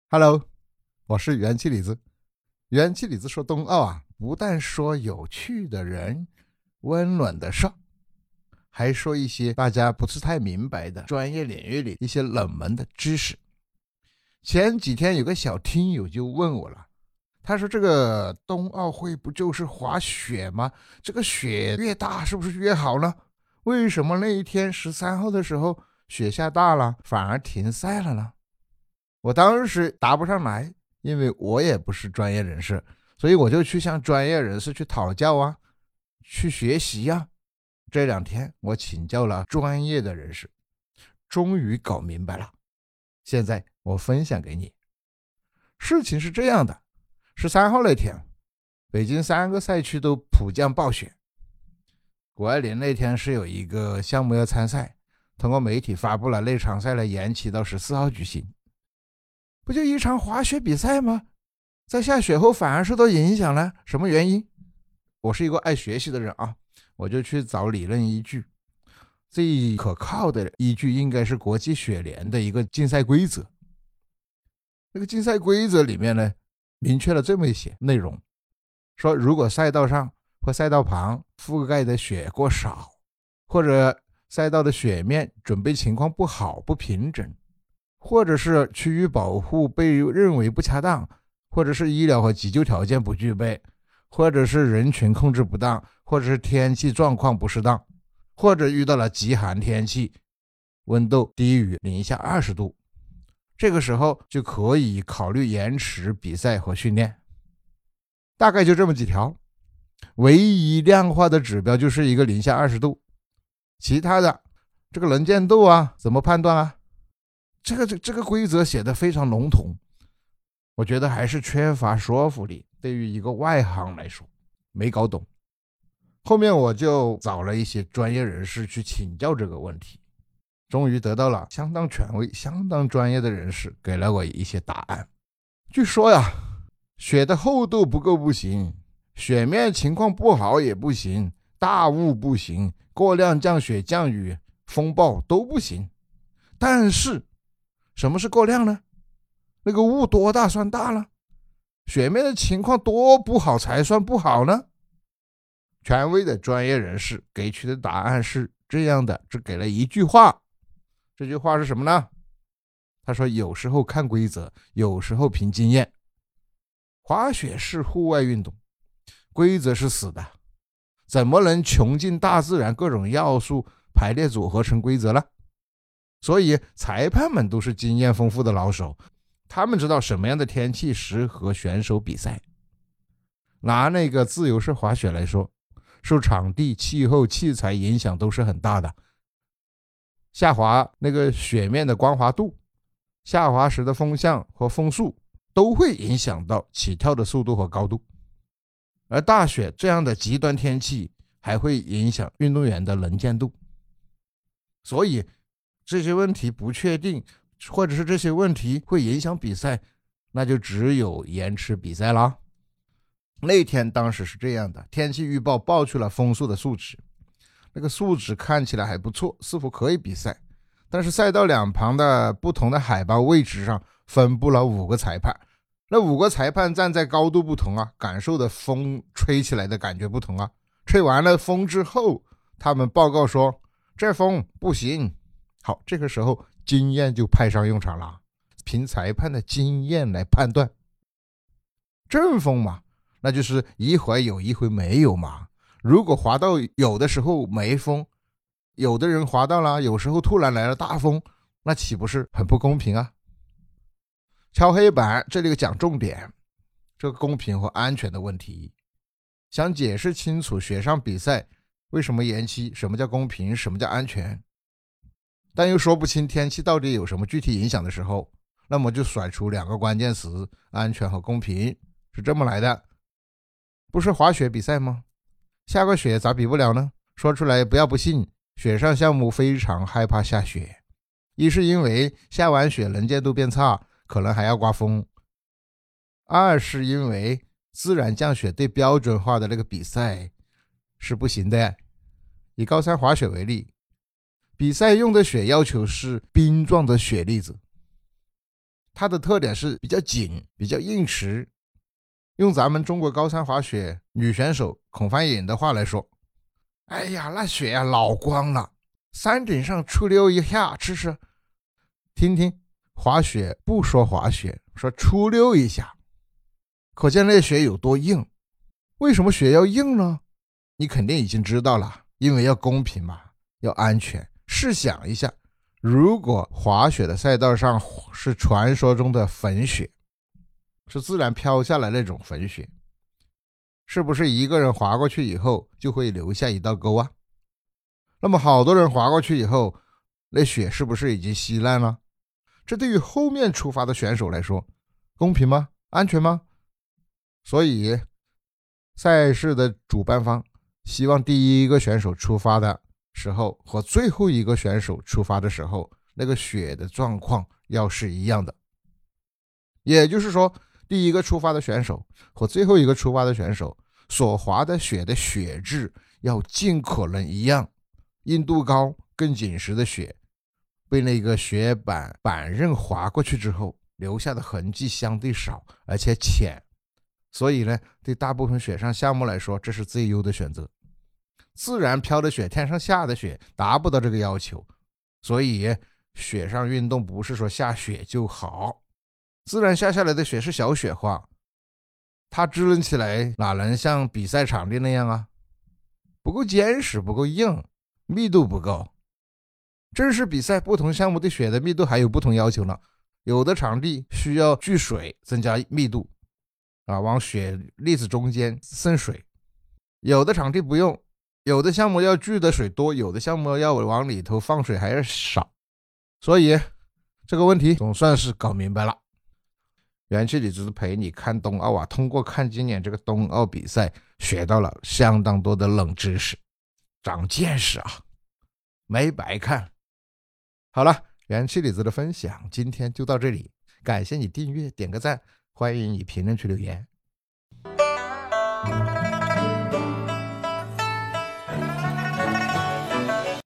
Hello，我是元气李子。元气李子说冬奥不但说有趣的人、温暖的事，还说一些大家不是太明白的专业领域里一些冷门的知识。前几天有个小听友就问我了，他说这个冬奥会不就是滑雪吗？这个雪越大是不是越好呢？为什么那一天13号的时候雪下大了反而停赛了呢？我当时答不上来，因为我也不是专业人士，所以我就去向专业人士去讨教去学习这2天我请教了专业的人士，终于搞明白了。现在我分享给你。事情是这样的，13号那天，北京3个赛区都普降暴雪。谷爱凌那天是有一个项目要参赛，通过媒体发布了那场赛来延期到14号举行。不就一场滑雪比赛吗？在下雪后反而受到影响了，什么原因？我是一个爱学习的人我就去找理论依据。最可靠的依据应该是国际雪联的一个竞赛规则。这个竞赛规则里面呢，明确了这么一些内容，说如果赛道上或赛道旁覆盖的雪过少，或者赛道的雪面准备情况不好不平整，或者是区域保护被认为不恰当，或者是医疗和急救条件不具备，或者是人群控制不当，或者是天气状况不适当，或者遇到了极寒天气，温度低于零下20度，这个时候就可以考虑延迟比赛和训练。大概就这么几条，唯一量化的指标就是一个零下20度，其他的这个能见度怎么判断这个规则写得非常笼统，我觉得还是缺乏说服力，对于一个外行来说没搞懂。后面我就找了一些专业人士去请教这个问题，终于得到了相当权威相当专业的人士给了我一些答案。据说雪的厚度不够不行，雪面情况不好也不行，大雾不行，过量降雪降雨风暴都不行。但是什么是过量呢？那个雾多大算大了？雪面的情况多不好才算不好呢？权威的专业人士给出的答案是这样的，只给了一句话。这句话是什么呢？他说有时候看规则，有时候凭经验。滑雪是户外运动，规则是死的，怎么能穷尽大自然各种要素排列组合成规则呢？所以裁判们都是经验丰富的老手，他们知道什么样的天气适合选手比赛。拿那个自由式滑雪来说，受场地、气候、器材影响都是很大的。下滑那个雪面的光滑度，下滑时的风向和风速都会影响到起跳的速度和高度。而大雪这样的极端天气还会影响运动员的能见度。所以这些问题不确定，或者是这些问题会影响比赛，那就只有延迟比赛了。那天当时是这样的，天气预报报出了风速的数值，那个数值看起来还不错，似乎可以比赛。但是赛道两旁的不同的海拔位置上分布了5个裁判，那5个裁判站在高度不同感受的风吹起来的感觉不同吹完了风之后，他们报告说这风不行。好，这个时候经验就派上用场了，凭裁判的经验来判断。阵风嘛，那就是一回有一回没有嘛。如果滑到有的时候没风，有的人滑到了，有时候突然来了大风，那岂不是很不公平敲黑板，这里讲重点，这个公平和安全的问题。想解释清楚雪上比赛为什么延期，什么叫公平，什么叫安全，但又说不清天气到底有什么具体影响的时候，那么就甩出2个关键词，安全和公平，是这么来的。不是滑雪比赛吗？下个雪咋比不了呢？说出来不要不信，雪上项目非常害怕下雪，一是因为下完雪能见度变差，可能还要刮风；二是因为自然降雪对标准化的那个比赛是不行的。以高山滑雪为例，比赛用的雪要求是冰状的雪粒子， 它的特点是比较紧，比较硬实。用咱们中国高山滑雪女选手孔凡颖的话来说，哎呀，那雪呀老光了，山顶上出溜一下，吃吃。听听滑雪不说滑雪，说出溜一下，可见那雪有多硬。为什么雪要硬呢？你肯定已经知道了，因为要公平嘛，要安全。试想一下，如果滑雪的赛道上是传说中的粉雪，是自然飘下来那种粉雪，是不是一个人滑过去以后就会留下一道沟啊？那么好多人滑过去以后，那雪是不是已经稀烂了？这对于后面出发的选手来说，公平吗？安全吗？所以赛事的主办方希望第一个选手出发的时候和最后一个选手出发的时候，那个雪的状况要是一样的。也就是说，第一个出发的选手和最后一个出发的选手所滑的雪的雪质要尽可能一样，硬度高更紧实的雪被那个雪板刃滑过去之后留下的痕迹相对少而且浅，所以呢，对大部分雪上项目来说，这是最优的选择。自然飘的雪，天上下的雪达不到这个要求，所以雪上运动不是说下雪就好。自然下来的雪是小雪花，它支棱起来哪能像比赛场地那样啊？不够坚实，不够硬，密度不够。正式比赛不同项目对雪的密度还有不同要求呢，有的场地需要聚水增加密度往雪粒子中间渗水，有的场地不用，有的项目要聚的水多，有的项目要往里头放水还是少，所以这个问题总算是搞明白了。元气李子陪你看冬奥通过看今年这个冬奥比赛学到了相当多的冷知识，长见识啊，没白看。好了，元气李子的分享今天就到这里，感谢你订阅点个赞，欢迎你评论区留言。